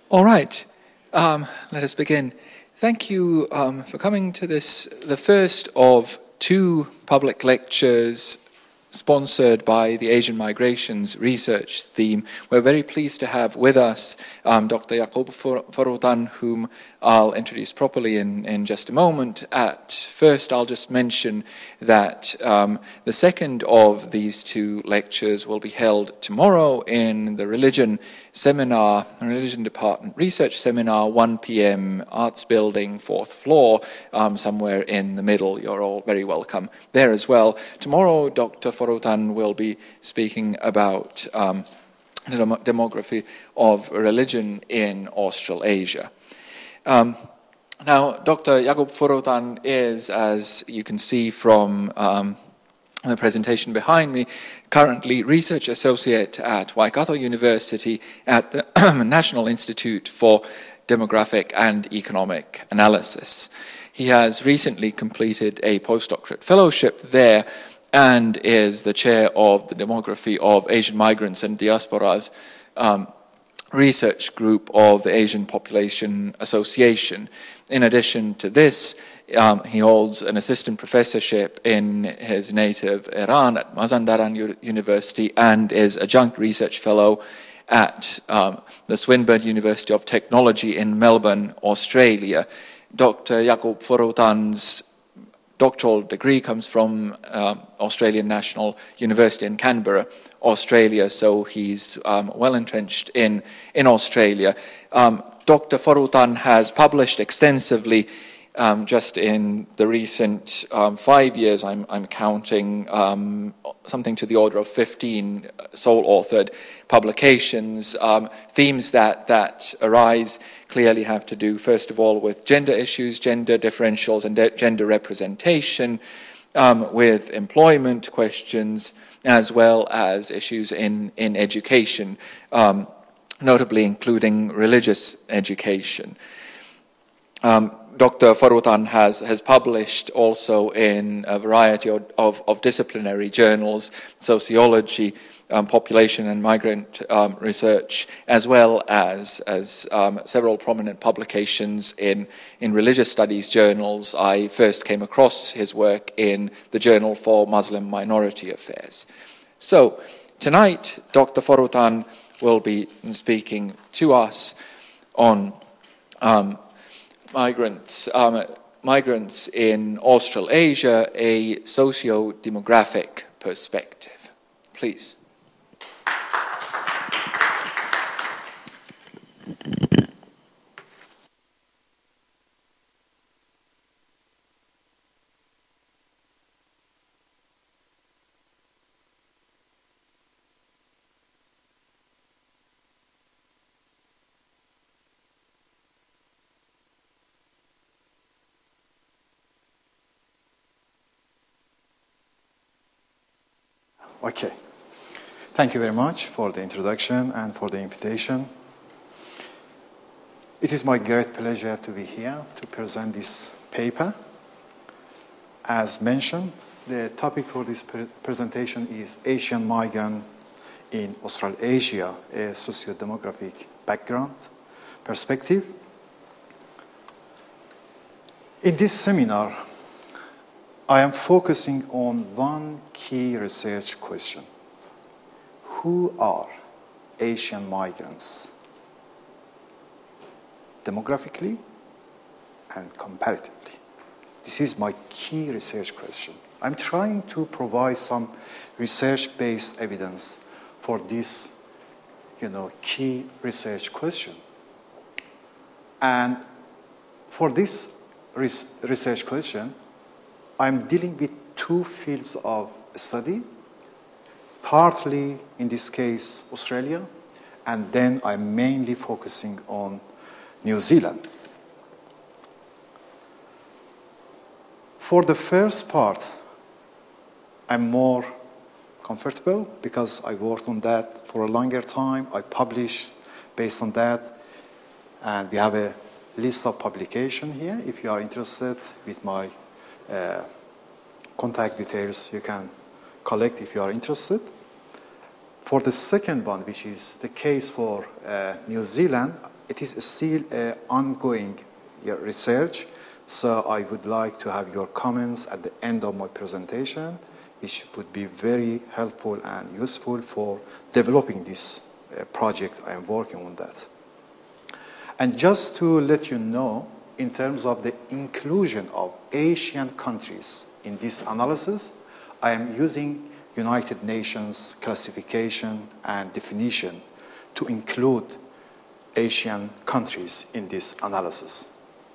All right, let us begin. Thank you for coming to this, the first of two public lectures sponsored by the Asian Migrations Research Theme. We're very pleased to have with us Dr. Jakub Forutan, whom I'll introduce properly in just a moment. At first, I'll just mention that the second of these two lectures will be held tomorrow in the Religion Department Research Seminar, 1 p.m., Arts Building, 4th floor, somewhere in the middle. You're all very welcome there as well. Tomorrow, Dr. Forutan will be speaking about the demography of religion in Australasia. Now, Dr. Jakub Forutan is, as you can see from the presentation behind me, currently Research Associate at Waikato University at the National Institute for Demographic and Economic Analysis. He has recently completed a postdoctorate fellowship there and is the chair of the Demography of Asian Migrants and Diasporas research group of the Asian Population Association. In addition to this, he holds an assistant professorship in his native Iran at Mazandaran University and is adjunct research fellow at the Swinburne University of Technology in Melbourne, Australia. Dr. Jakub Forutan's doctoral degree comes from Australian National University in Canberra, Australia, so he's well entrenched in Australia. Dr. Forutan has published extensively just in the recent 5 years. I'm counting something to the order of 15 sole-authored publications. Themes that arise clearly have to do, first of all, with gender issues, gender differentials, and gender representation, with employment questions, as well as issues in education, notably including religious education. Dr. Forutan has published also in a variety of disciplinary journals, sociology, population and migrant research, as well as several prominent publications in religious studies journals. I first came across his work in the Journal for Muslim Minority Affairs. So tonight, Dr. Forutan will be speaking to us on migrants in Australasia, a socio-demographic perspective. Please. Okay. Thank you very much for the introduction and for the invitation. It is my great pleasure to be here to present this paper. As mentioned, the topic for this presentation is Asian Migrant in Australasia, a socio-demographic background perspective. In this seminar, I am focusing on one key research question. Who are Asian migrants? Demographically and comparatively. This is my key research question. I'm trying to provide some research-based evidence for this, key research question. And for this research question, I'm dealing with two fields of study, partly, in this case, Australia, and then I'm mainly focusing on New Zealand. For the first part, I'm more comfortable because I worked on that for a longer time. I published based on that, and we have a list of publication here. If you are interested with my contact details, you can collect if you are interested. For the second one, which is the case for New Zealand, it is still ongoing research, so I would like to have your comments at the end of my presentation, which would be very helpful and useful for developing this project. I am working on that. And just to let you know, in terms of the inclusion of Asian countries in this analysis, I am using United Nations classification and definition to include Asian countries in this analysis.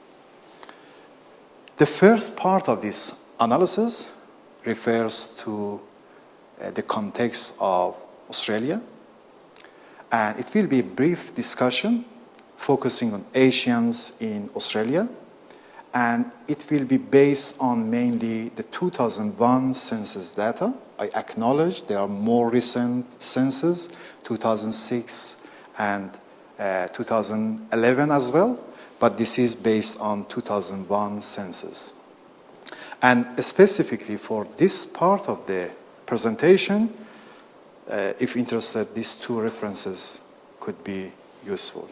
The first part of this analysis refers to the context of Australia, and it will be a brief discussion focusing on Asians in Australia, and it will be based on mainly the 2001 census data. I acknowledge there are more recent census, 2006 and 2011 as well, but this is based on 2001 census. And specifically for this part of the presentation, if interested, these two references could be useful.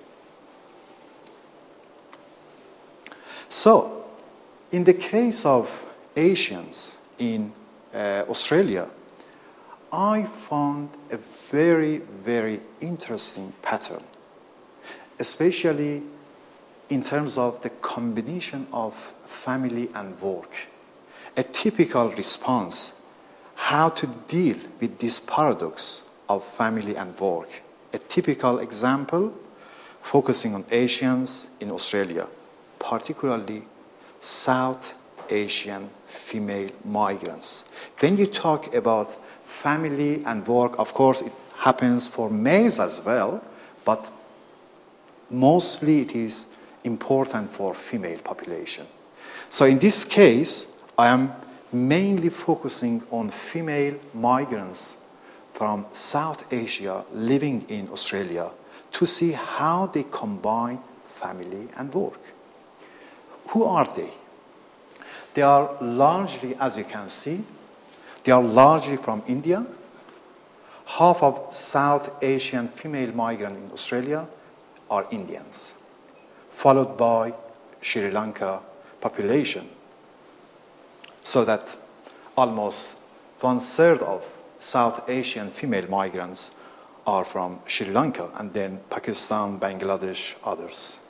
So, in the case of Asians in Australia, I found a very, very interesting pattern, especially in terms of the combination of family and work. A typical response, how to deal with this paradox of family and work. A typical example, focusing on Asians in Australia, particularly South Asian female migrants. When you talk about family and work, of course, it happens for males as well, but mostly it is important for female population. So in this case, I am mainly focusing on female migrants from South Asia living in Australia to see how they combine family and work. Who are they? They are largely, as you can see, they are largely from India. Half of South Asian female migrants in Australia are Indians, followed by Sri Lanka population. So that almost 1/3 of South Asian female migrants are from Sri Lanka, and then Pakistan, Bangladesh, others.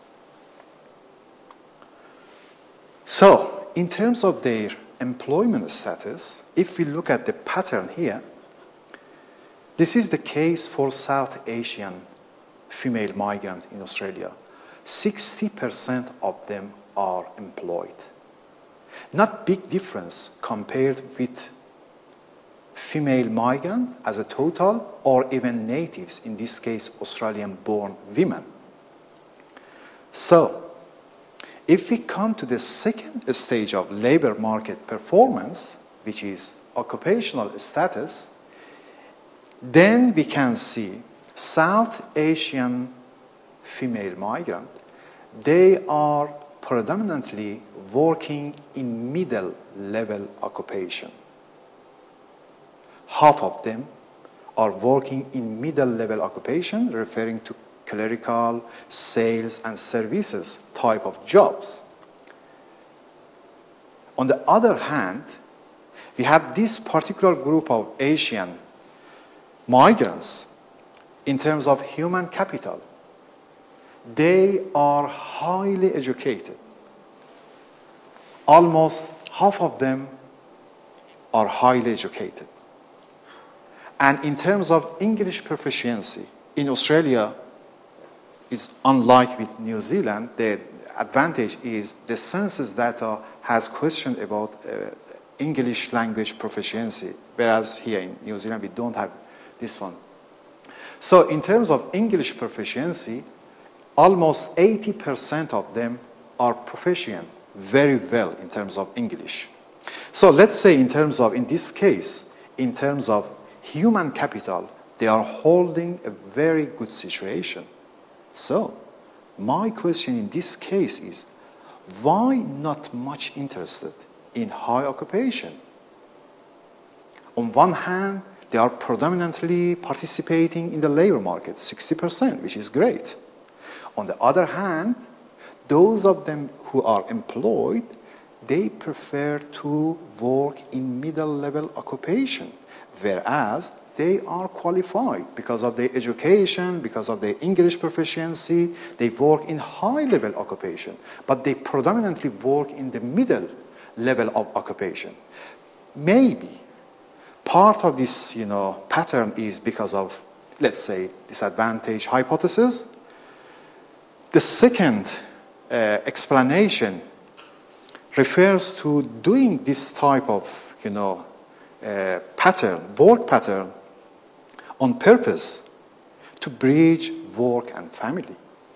So, in terms of their employment status, if we look at the pattern here, this is the case for South Asian female migrants in Australia. 60% of them are employed. Not big difference compared with female migrant as a total, or even natives, in this case Australian-born women. So, if we come to the second stage of labor market performance, which is occupational status, then we can see South Asian female migrant, they are predominantly working in middle-level occupation. Half of them are working in middle-level occupation, referring to clerical, sales, and services type of jobs. On the other hand, we have this particular group of Asian migrants in terms of human capital. They are highly educated. Almost half of them are highly educated. And in terms of English proficiency, in Australia, is unlike with New Zealand. The advantage is the census data has questioned about English language proficiency, whereas here in New Zealand we don't have this one. So in terms of English proficiency, almost 80% of them are proficient very well in terms of English. So let's say in this case, in terms of human capital, they are holding a very good situation. So, my question in this case is, why not much interested in high occupation? On one hand, they are predominantly participating in the labor market, 60%, which is great. On the other hand, those of them who are employed, they prefer to work in middle-level occupation, whereas they are qualified because of their education, because of their English proficiency. They work in high-level occupation, but they predominantly work in the middle level of occupation. Maybe part of this, pattern is because of, let's say, disadvantage hypothesis. The second explanation refers to doing this type of, work pattern on purpose to bridge work and family.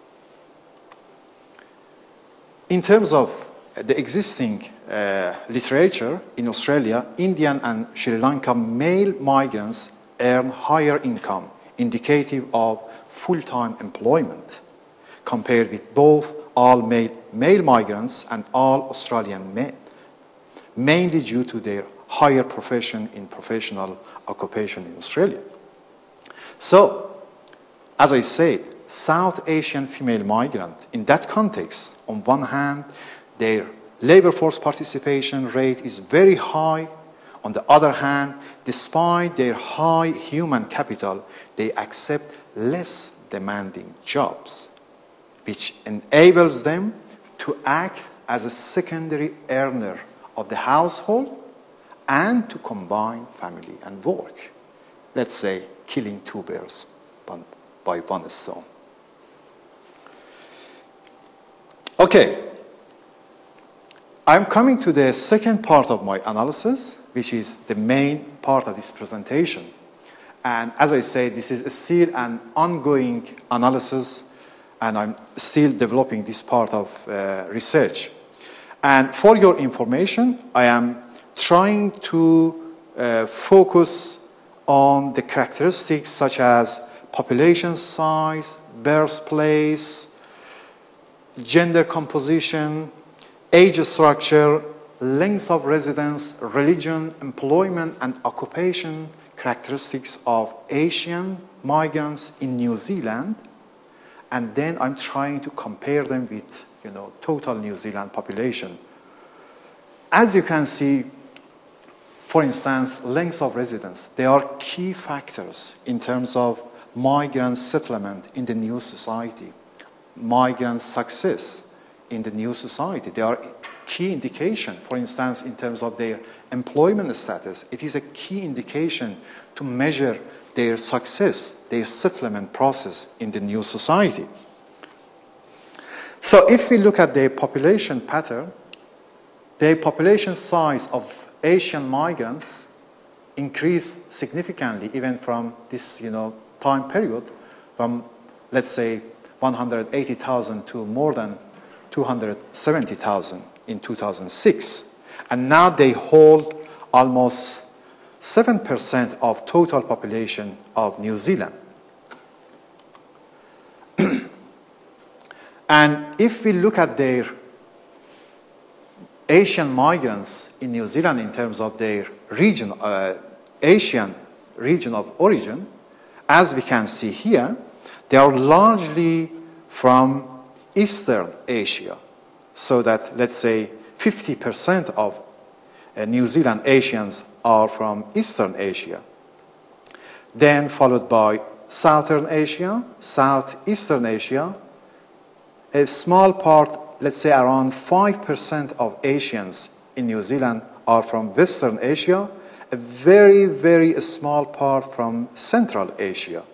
In terms of the existing literature in Australia, Indian and Sri Lanka male migrants earn higher income, indicative of full-time employment, compared with both all male migrants and all Australian men, mainly due to their higher profession in professional occupation in Australia. So, as I said, South Asian female migrant, in that context, on one hand, their labor force participation rate is very high. On the other hand, despite their high human capital, they accept less demanding jobs, which enables them to act as a secondary earner of the household and to combine family and work. Let's say killing two birds by one stone. Okay, I'm coming to the second part of my analysis, which is the main part of this presentation. And as I said, this is still an ongoing analysis, and I'm still developing this part of research. And for your information, I am trying to focus on the characteristics such as population size, birthplace, gender composition, age structure, length of residence, religion, employment, and occupation characteristics of Asian migrants in New Zealand. And then I'm trying to compare them with, total New Zealand population. As you can see, for instance, length of residence. They are key factors in terms of migrant settlement in the new society, migrant success in the new society. They are key indication, for instance, in terms of their employment status. It is a key indication to measure their success, their settlement process in the new society. So if we look at the population pattern, the population size of Asian migrants increased significantly even from this, time period, from, let's say, 180,000 to more than 270,000 in 2006. And now they hold almost 7% of total population of New Zealand. And if we look at their Asian migrants in New Zealand in terms of their region, Asian region of origin, as we can see here, they are largely from Eastern Asia. So that, let's say, 50% of New Zealand Asians are from Eastern Asia. Then followed by Southern Asia, Southeastern Asia. A small part, let's say around 5% of Asians in New Zealand are from Western Asia. A very, very small part from Central Asia.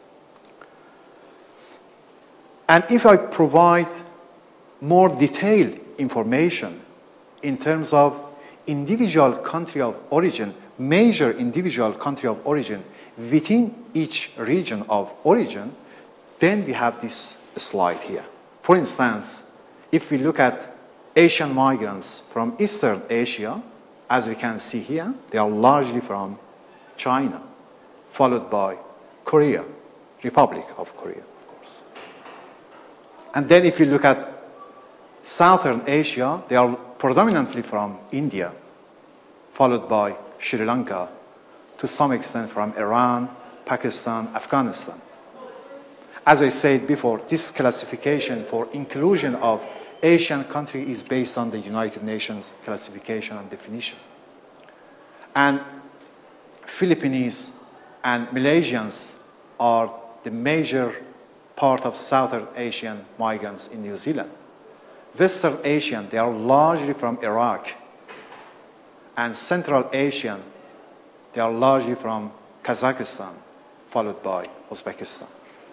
And if I provide more detailed information in terms of individual country of origin, major individual country of origin within each region of origin, then we have this slide here. For instance, if we look at Asian migrants from Eastern Asia, as we can see here, they are largely from China, followed by Korea, Republic of Korea, of course. And then if you look at Southern Asia, they are predominantly from India, followed by Sri Lanka, to some extent from Iran, Pakistan, Afghanistan. As I said before, this classification for inclusion of Asian country is based on the United Nations classification and definition. And Philippines and Malaysians are the major part of Southern Asian migrants in New Zealand. Western Asian, they are largely from Iraq. And Central Asian, they are largely from Kazakhstan, followed by Uzbekistan.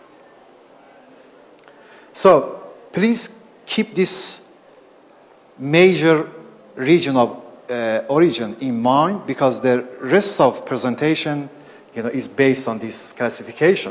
So please keep this major region of origin in mind, because the rest of presentation is based on this classification.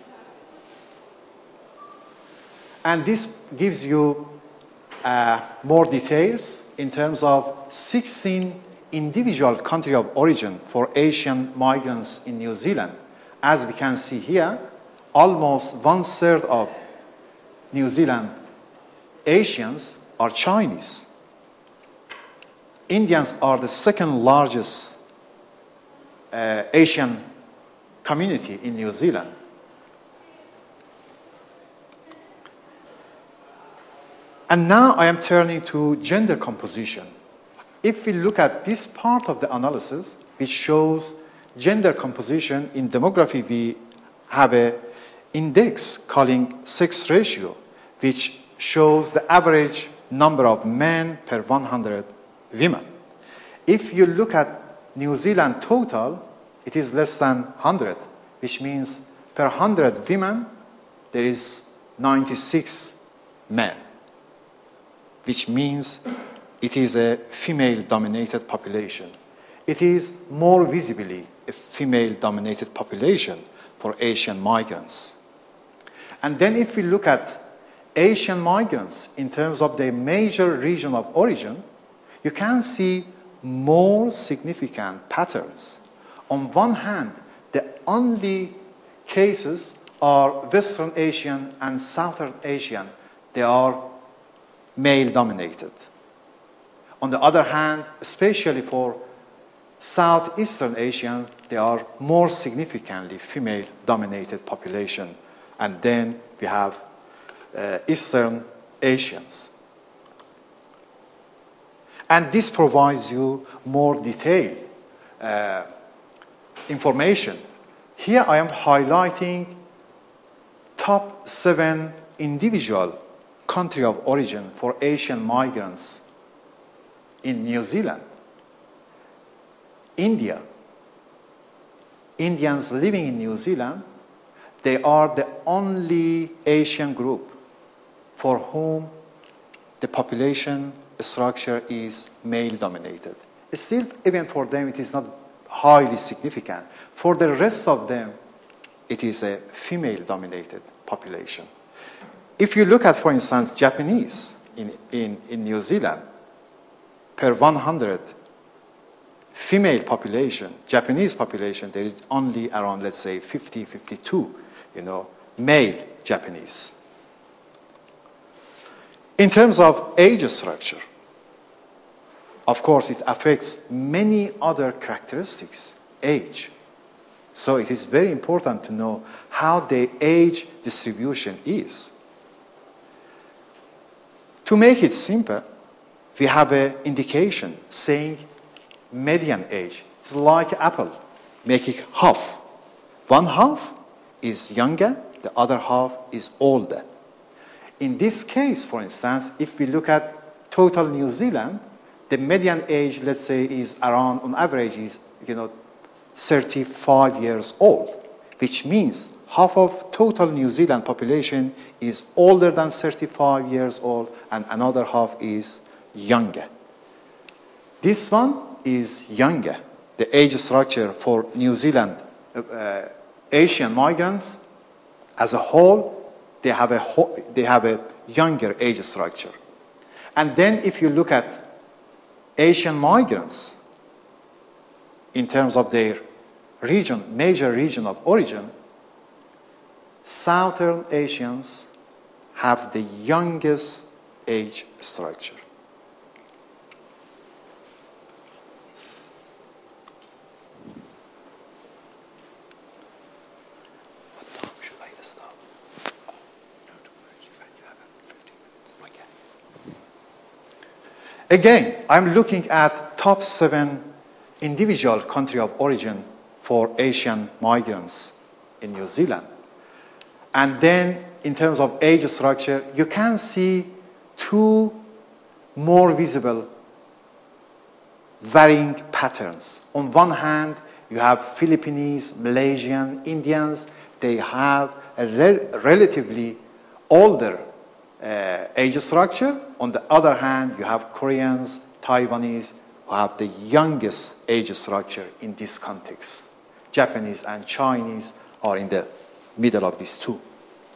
And this gives you more details in terms of 16 individual country of origin for Asian migrants in New Zealand. As we can see here, almost 1/3 of New Zealand Asians are Chinese. Indians are the second largest Asian community in New Zealand. And now I am turning to gender composition. If we look at this part of the analysis, which shows gender composition in demography, we have an index calling sex ratio, which shows the average number of men per 100 women. If you look at New Zealand total, it is less than 100, which means per 100 women, there is 96 men, which means it is a female-dominated population. It is more visibly a female-dominated population for Asian migrants. And then if we look at Asian migrants in terms of their major region of origin, you can see more significant patterns. On one hand, the only cases are Western Asian and Southern Asian. They are male-dominated. On the other hand, especially for Southeastern Asian, they are more significantly female-dominated population. And then we have Eastern Asians. And this provides you more detailed information. Here I am highlighting top 7 individual country of origin for Asian migrants in New Zealand. India. Indians living in New Zealand, they are the only Asian group for whom the population structure is male-dominated. Still, even for them, it is not highly significant. For the rest of them, it is a female-dominated population. If you look at, for instance, Japanese in New Zealand, per 100 female population, Japanese population, there is only around, let's say, 50, 52, male Japanese. In terms of age structure, of course, it affects many other characteristics, age. So it is very important to know how the age distribution is. To make it simple, we have an indication saying median age. It's like apple, make it half. One half is younger, the other half is older. In this case, for instance, if we look at total New Zealand, the median age, let's say, is around, on average, is 35 years old, which means half of total New Zealand population is older than 35 years old, and another half is younger. This one is younger. The age structure for New Zealand Asian migrants as a whole, they have a younger age structure. And then if you look at Asian migrants in terms of their region, major region of origin, Southern Asians have the youngest age structure. What time should I stop? Again, I'm looking at top 7 individual country of origin for Asian migrants in New Zealand. And then in terms of age structure, you can see 2 more visible varying patterns. On one hand, you have Filipinos, Malaysian, Indians. They have a relatively older age structure. On the other hand, you have Koreans, Taiwanese, who have the youngest age structure in this context. Japanese and Chinese are in the middle of these 2.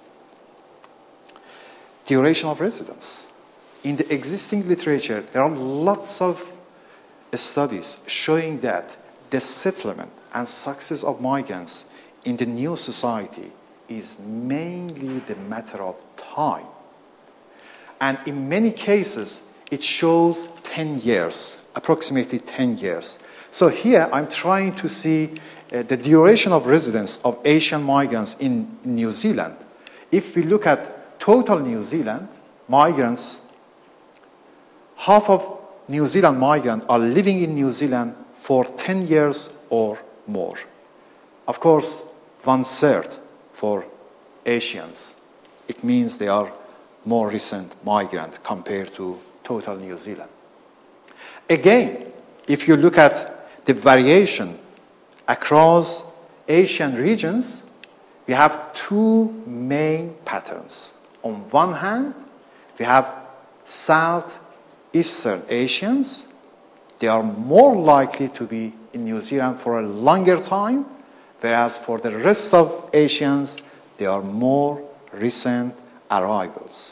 Duration of residence. In the existing literature, there are lots of studies showing that the settlement and success of migrants in the new society is mainly the matter of time. And in many cases, it shows 10 years, approximately 10 years. So here, I'm trying to see the duration of residence of Asian migrants in New Zealand. If we look at total New Zealand, migrants, half of New Zealand migrants are living in New Zealand for 10 years or more. Of course, 1/3 for Asians. It means they are more recent migrant compared to total New Zealand. Again, if you look at the variation across Asian regions, we have 2 main patterns. On one hand, we have Southeastern Asians. They are more likely to be in New Zealand for a longer time, whereas for the rest of Asians, they are more recent arrivals.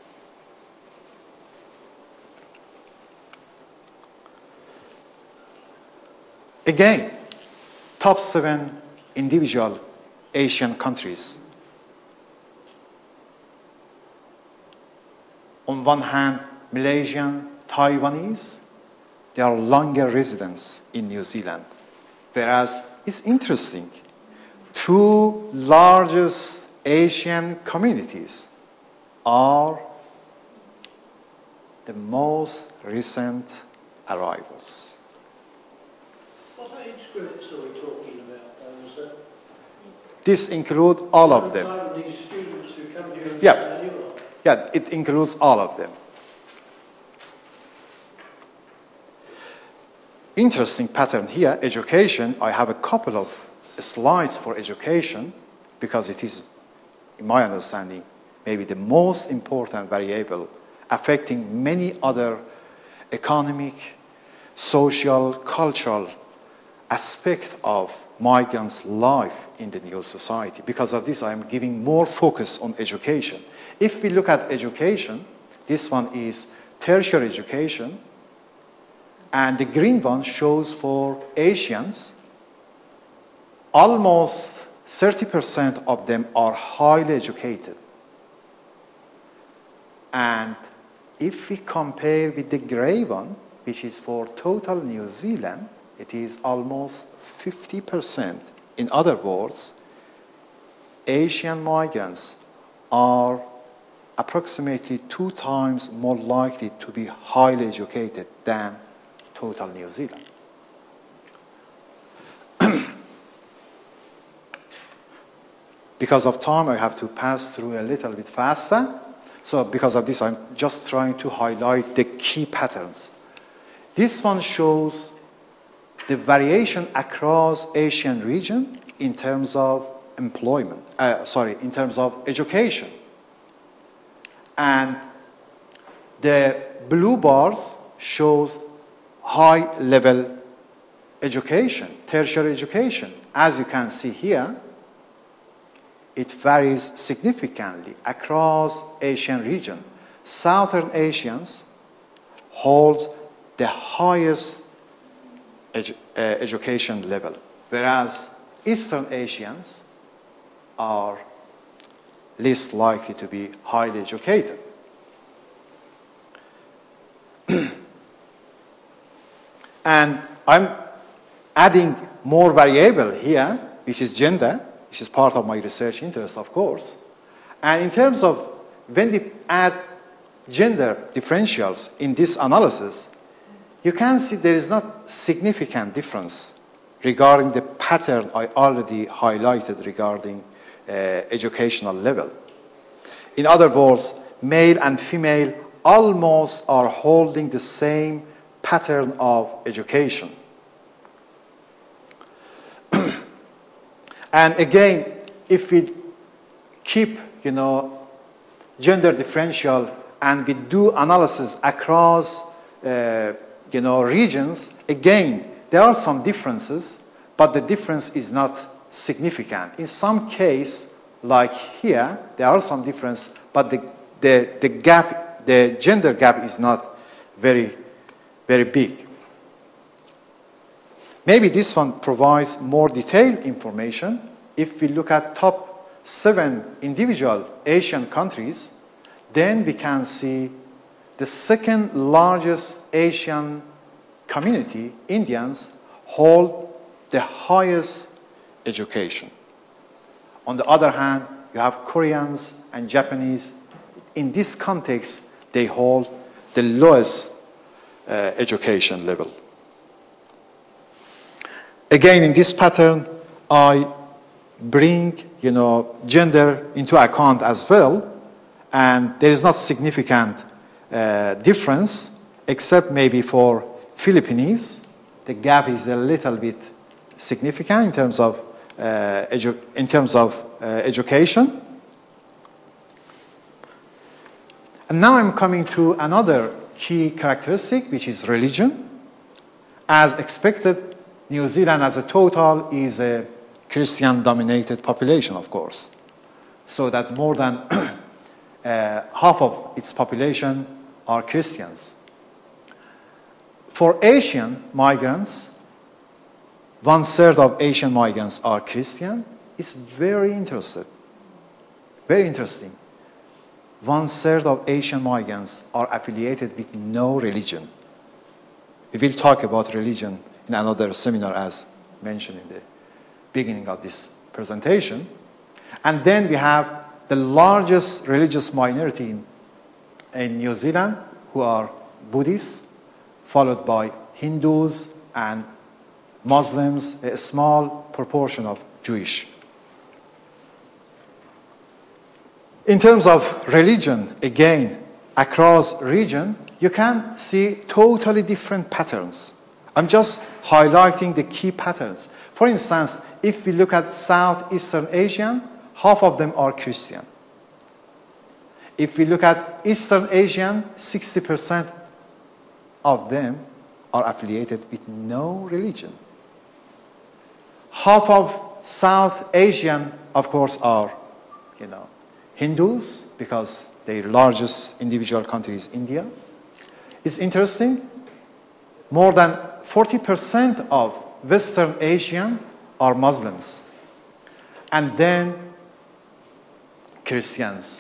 Again, top 7 individual Asian countries. On one hand, Malaysian, Taiwanese, they are longer residents in New Zealand. Whereas it's interesting, 2 largest Asian communities are the most recent arrivals. What age groups are we talking about, sir? This includes all of them. These students who come here and Yeah. Europe. Yeah, it includes all of them. Interesting pattern here, education. I have a couple of slides for education because it is, in my understanding, maybe the most important variable affecting many other economic, social, cultural aspects of migrants' life in the new society. Because of this, I am giving more focus on education. If we look at education, this one is tertiary education, and the green one shows for Asians, almost 30% of them are highly educated. And if we compare with the gray one, which is for total New Zealand, it is almost 50%. In other words, Asian migrants are approximately 2 times more likely to be highly educated than total New Zealand. Because of time, I have to pass through a little bit faster. So because of this, I'm just trying to highlight the key patterns. This one shows the variation across Asian region in terms of employment, in terms of education. And the blue bars shows high-level education, tertiary education. As you can see here, it varies significantly across Asian region. Southern Asians hold the highest education level, whereas Eastern Asians are least likely to be highly educated. And I'm adding more variable here, which is gender, which is part of my research interest, of course. And in terms of when we add gender differentials in this analysis, you can see there is not significant difference regarding the pattern I already highlighted regarding educational level. In other words, male and female almost are holding the same pattern of education. And again, if we keep, gender differential and we do analysis across, regions, again, there are some differences, but the difference is not significant. In some case, like here, there are some difference, but the gap, the gender gap is not very, very big. Maybe this one provides more detailed information. If we look at top 7 individual Asian countries, then we can see the second largest Asian community, Indians, hold the highest education. On the other hand, you have Koreans and Japanese. In this context, they hold the lowest education level. Again, in this pattern, I bring, gender into account as well, and there is not significant difference, except maybe for Philippines. The gap is a little bit significant in terms of education. And now I'm coming to another key characteristic, which is religion. As expected, New Zealand as a total is a Christian-dominated population, of course, so that more than half of its population are Christians. For Asian migrants, 1/3 of Asian migrants are Christian. It's very interesting. Very interesting. 1/3 of Asian migrants are affiliated with no religion. We will talk about religion in another seminar, as mentioned in the beginning of this presentation. And then we have the largest religious minority in New Zealand, who are Buddhists, followed by Hindus and Muslims, a small proportion of Jewish. In terms of religion, again, across region, you can see totally different patterns. I'm just highlighting the key patterns. For instance, if we look at Southeastern Asian, half of them are Christian. If we look at Eastern Asian, 60% of them are affiliated with no religion. Half of South Asian, of course, are, Hindus, because their largest individual country is India. It's interesting, more than 40% of Western Asian are Muslims, and then Christians.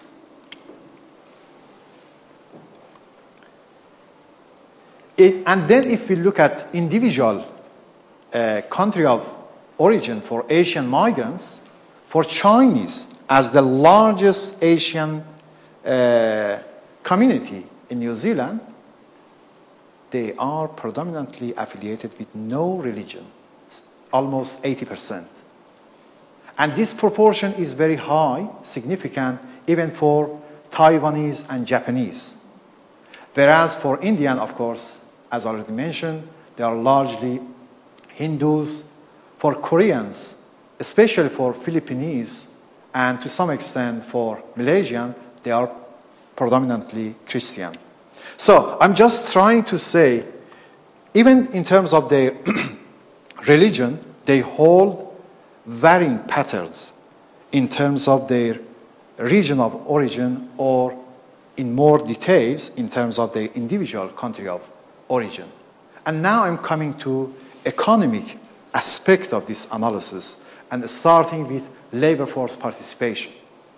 And then if we look at individual country of origin for Asian migrants, for Chinese, as the largest Asian community in New Zealand, they are predominantly affiliated with no religion, almost 80%. And this proportion is very high, significant, even for Taiwanese and Japanese. Whereas for Indian, of course, as already mentioned, they are largely Hindus. For Koreans, especially for Filipinos, and to some extent for Malaysian, they are predominantly Christian. So I'm just trying to say, even in terms of their religion, they hold varying patterns in terms of their region of origin, or in more details in terms of their individual country of origin. And now I'm coming to economic aspect of this analysis, and starting with labor force participation.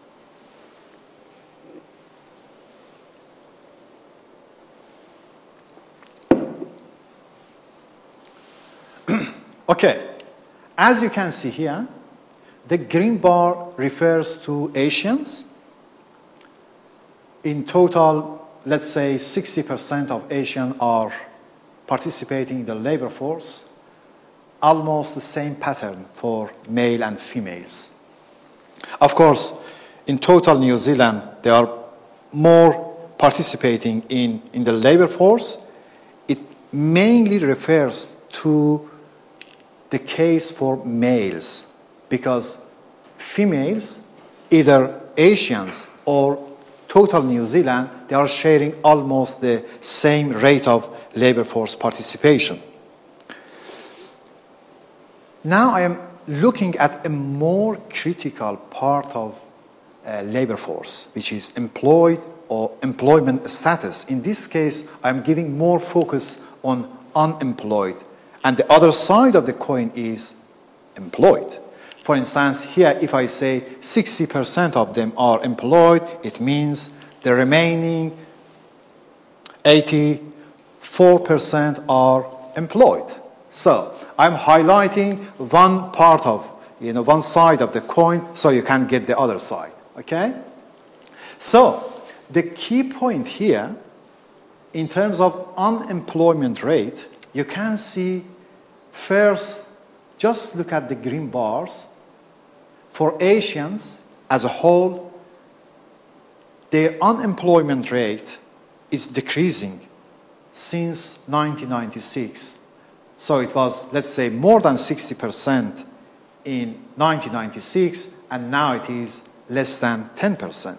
Okay, as you can see here, the green bar refers to Asians. In total, let's say 60% of Asians are participating in the labor force, almost the same pattern for male and females. Of course, in total New Zealand, there are more participating in the labor force. It mainly refers to the case for males, because females, either Asians or total New Zealand, they are sharing almost the same rate of labor force participation. Now I am looking at a more critical part of labor force, which is employed or employment status. In this case, I'm giving more focus on unemployed, and the other side of the coin is employed. For instance, here if I say 60% of them are employed, it means the remaining 84% are employed. So I'm highlighting one part of, one side of the coin so you can get the other side, okay? So the key point here, in terms of unemployment rate, you can see first, just look at the green bars. For Asians as a whole, their unemployment rate is decreasing since 1996. So it was, let's say, more than 60% in 1996, and now it is less than 10%.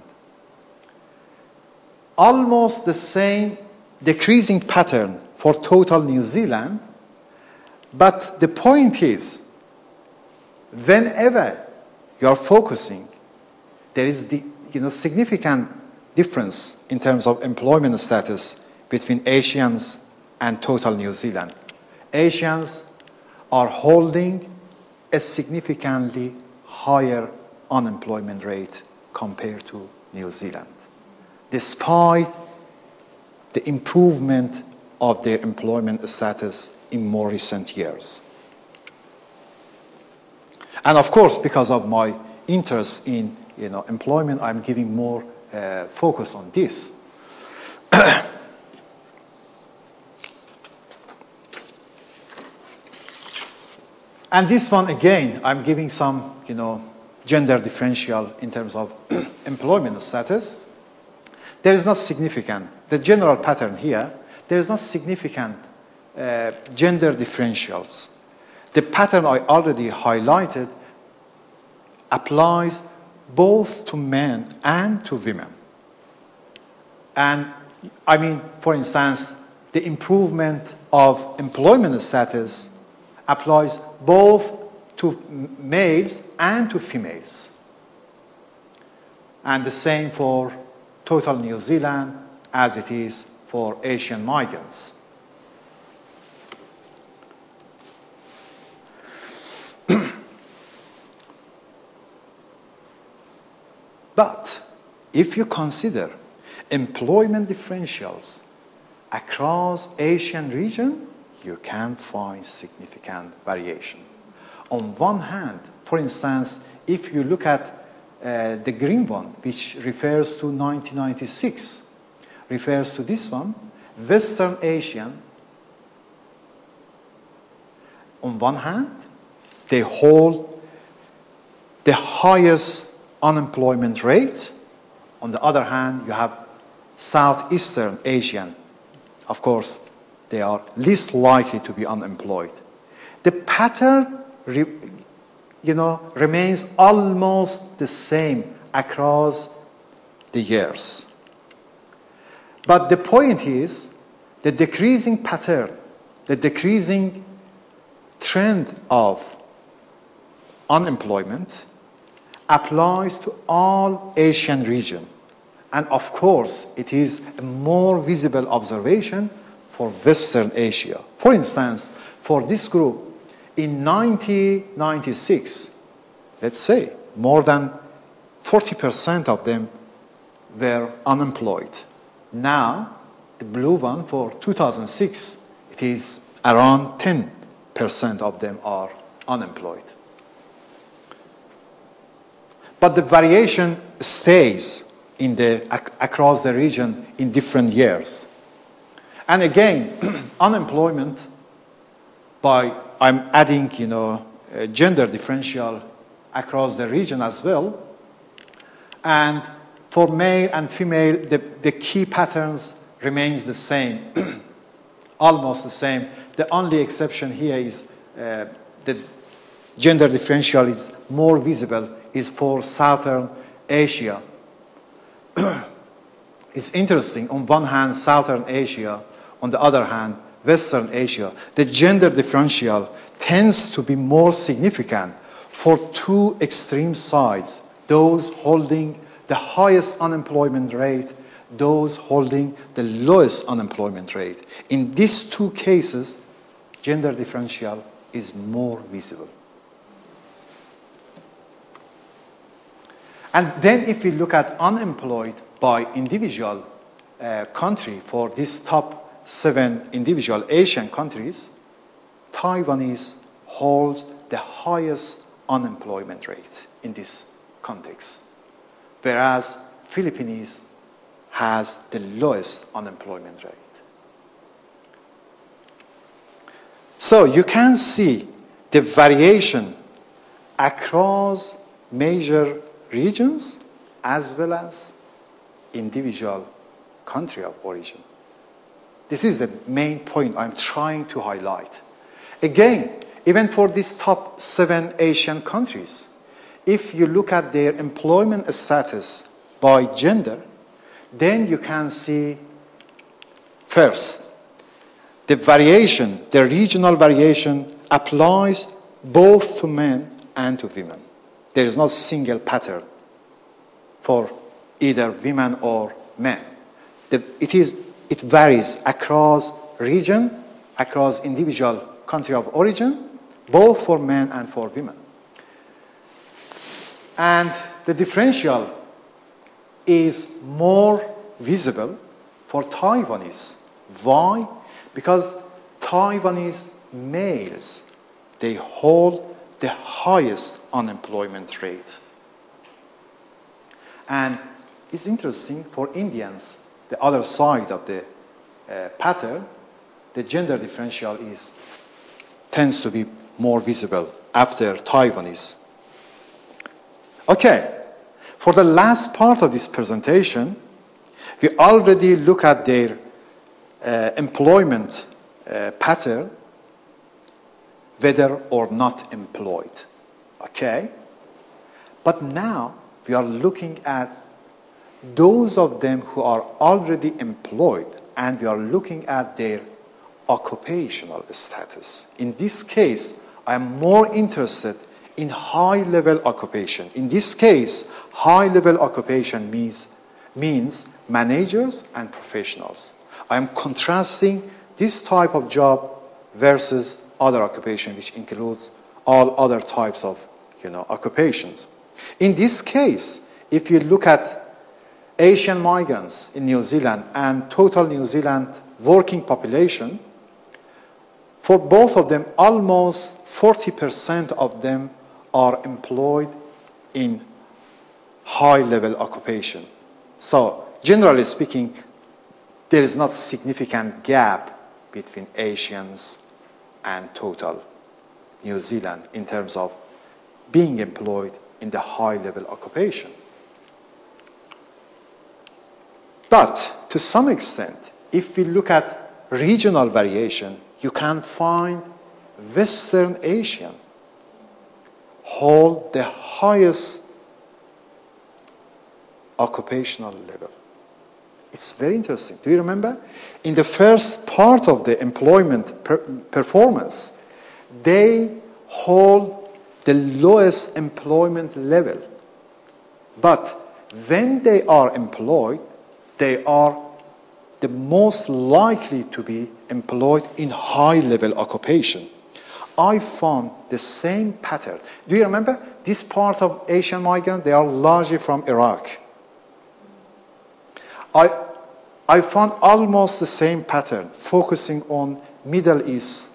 Almost the same decreasing pattern for total New Zealand, but the point is, whenever you are focusing, there is the significant difference in terms of employment status between Asians and total New Zealand. Asians are holding a significantly higher unemployment rate compared to New Zealand, despite the improvement of their employment status in more recent years. And of course, because of my interest in employment, I'm giving more focus on this. And this one, again, I'm giving some, gender differential in terms of employment status. There is not significant, the general pattern here, there is not significant gender differentials. The pattern I already highlighted applies both to men and to women. And I mean, for instance, the improvement of employment status applies both to males and to females. And the same for total New Zealand as it is for Asian migrants. But if you consider employment differentials across Asian region, you can find significant variation. On one hand, for instance, if you look at the green one, which refers to 1996, refers to this one, Western Asian, on one hand, they hold the highest unemployment rate. On the other hand, you have Southeastern Asian. Of course, they are least likely to be unemployed. The pattern, remains almost the same across the years. But the point is, the decreasing pattern, the decreasing trend of unemployment applies to all Asian region. And of course, it is a more visible observation for Western Asia. For instance, for this group, in 1996, let's say, more than 40% of them were unemployed. Now, the blue one for 2006, it is around 10% of them are unemployed. But the variation stays across the region in different years. And again, unemployment I'm adding, gender differential across the region as well. And for male and female, the key patterns remains the same, almost the same. The only exception here is the gender differential is more visible is for Southern Asia. It's interesting. On one hand, Southern Asia. On the other hand, Western Asia. The gender differential tends to be more significant for two extreme sides, those holding the highest unemployment rate, those holding the lowest unemployment rate. In these two cases, gender differential is more visible. And then if we look at unemployed by individual country for these top 7 individual Asian countries, Taiwanese holds the highest unemployment rate in this context, whereas Philippines has the lowest unemployment rate. So you can see the variation across major regions as well as individual country of origin. This is the main point I'm trying to highlight. Again, even for these top 7 Asian countries, if you look at their employment status by gender, then you can see first, the variation, the regional variation applies both to men and to women. There is not a single pattern for either women or men. It varies across region, across individual country of origin, both for men and for women. And the differential is more visible for Taiwanese. Why? Because Taiwanese males, they hold the highest unemployment rate. And it's interesting for Indians, the other side of the pattern, the gender differential tends to be more visible after Taiwanese. Okay, for the last part of this presentation, we already look at their employment pattern, whether or not employed. Okay? But now we are looking at those of them who are already employed, and we are looking at their occupational status. In this case, I am more interested in high-level occupation. In this case, high-level occupation means managers and professionals. I am contrasting this type of job versus other occupation, which includes all other types of occupations. In this case, if you look at Asian migrants in New Zealand and total New Zealand working population, for both of them, almost 40% of them are employed in high-level occupation. So, generally speaking, there is not significant gap between Asians and total New Zealand in terms of being employed in the high-level occupation. But to some extent, if we look at regional variation, you can find Western Asian hold the highest occupational level. It's very interesting. Do you remember? In the first part of the employment performance, they hold the lowest employment level. But when they are employed, they are the most likely to be employed in high-level occupation. I found the same pattern. Do you remember? This part of Asian migrants, they are largely from Iraq. I found almost the same pattern, focusing on Middle East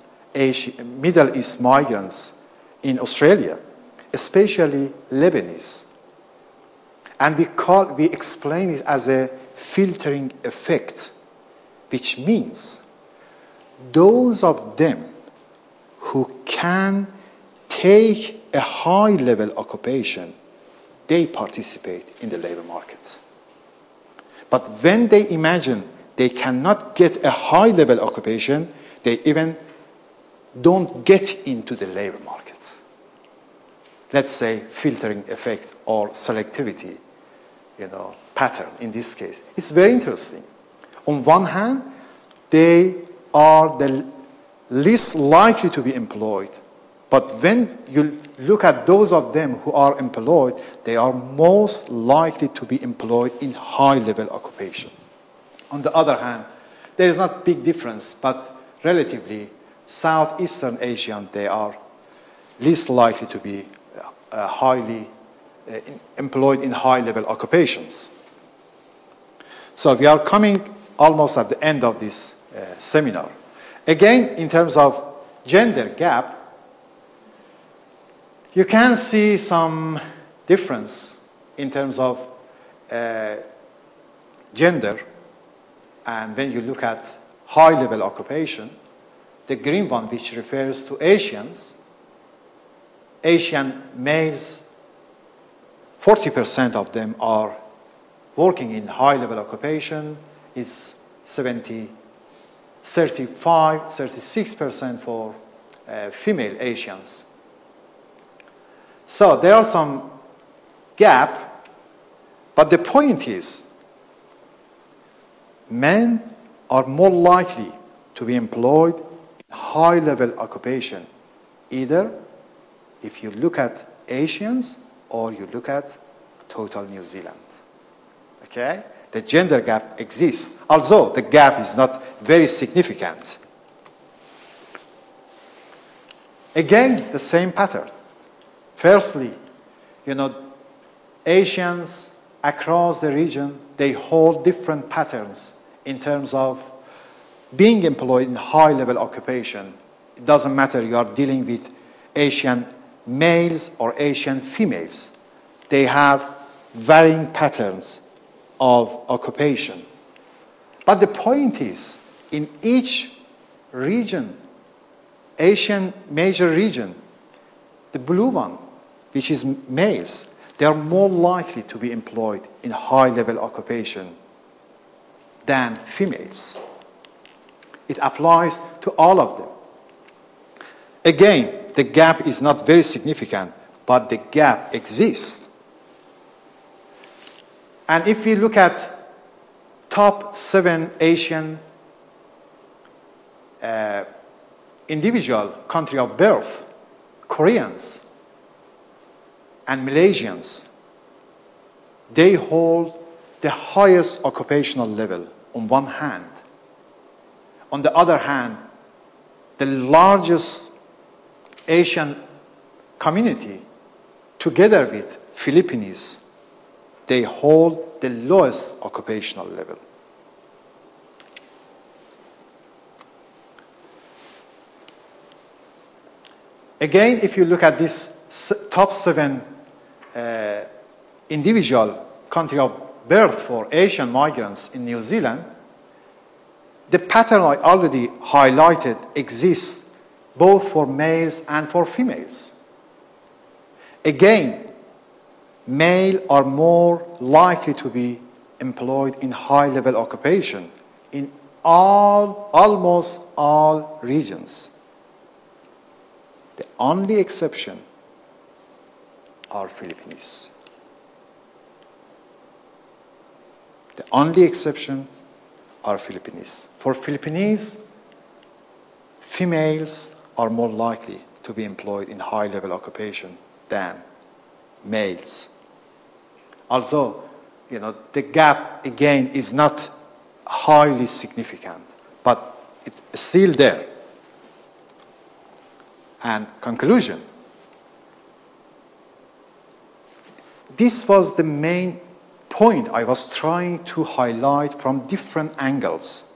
migrants in Australia, especially Lebanese. And we explain it as a filtering effect, which means those of them who can take a high-level occupation, they participate in the labor market. But when they imagine they cannot get a high-level occupation, they even don't get into the labor market. Let's say filtering effect or selectivity, pattern in this case. It's very interesting. On one hand, they are the least likely to be employed. But when you look at those of them who are employed, they are most likely to be employed in high-level occupation. On the other hand, there is not big difference, but relatively, Southeastern Asian, they are least likely to be highly employed in high-level occupations. So we are coming almost at the end of this seminar. Again, in terms of gender gap, you can see some difference in terms of gender. And when you look at high-level occupation, the green one, which refers to Asians, Asian males, 40% of them are working in high-level occupation. It's 36% for female Asians. So there are some gap, but the point is, men are more likely to be employed in high-level occupation, either if you look at Asians or you look at total New Zealand. Okay? The gender gap exists, although the gap is not very significant. Again, the same pattern. Firstly, Asians across the region, they hold different patterns in terms of being employed in high-level occupation. It doesn't matter you are dealing with Asian males or Asian females. They have varying patterns of occupation. But the point is, in each region, Asian major region, the blue one, which is males, they are more likely to be employed in high-level occupation than females. It applies to all of them. Again, the gap is not very significant, but the gap exists. And if we look at top 7 Asian individual country of birth, Koreans and Malaysians, they hold the highest occupational level on one hand. On the other hand, the largest Asian community, together with Filipinos, they hold the lowest occupational level. Again, if you look at this top 7 individual country of birth for Asian migrants in New Zealand, the pattern I already highlighted exists both for males and for females. Again, males are more likely to be employed in high-level occupation in almost all regions. The only exception are Filipinos. The only exception are Filipinos. For Filipinos, females are more likely to be employed in high-level occupation than males. Although, the gap, again, is not highly significant, but it's still there. And conclusion. This was the main point I was trying to highlight from different angles.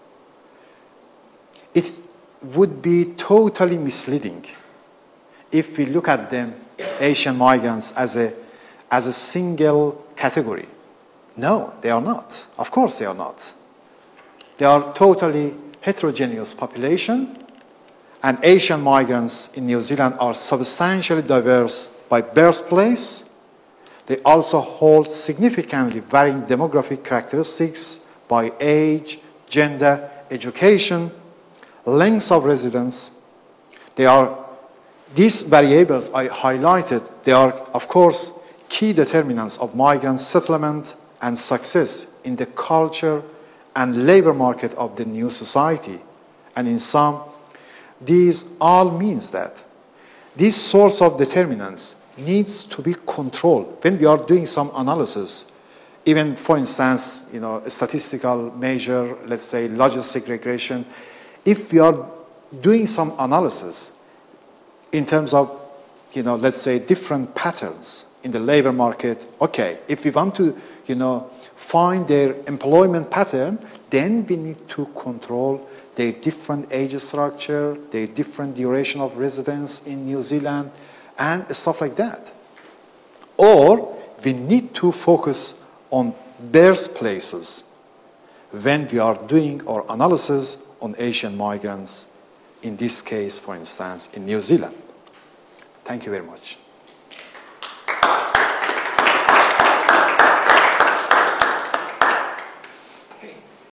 It would be totally misleading if we look at them, Asian migrants, as a single category. No, they are not. Of course they are not. They are totally heterogeneous population, and Asian migrants in New Zealand are substantially diverse by birthplace. They also hold significantly varying demographic characteristics by age, gender, education, length of residence. These variables I highlighted, they are, of course, key determinants of migrant settlement and success in the culture and labor market of the new society. And in sum, these all means that this source of determinants needs to be controlled. When we are doing some analysis, even for instance, a statistical measure, let's say logistic regression, if we are doing some analysis in terms of, let's say different patterns in the labor market, okay, if we want to, find their employment pattern, then we need to control their different age structure, their different duration of residence in New Zealand, and stuff like that. Or we need to focus on birthplaces when we are doing our analysis on Asian migrants, in this case, for instance, in New Zealand. Thank you very much.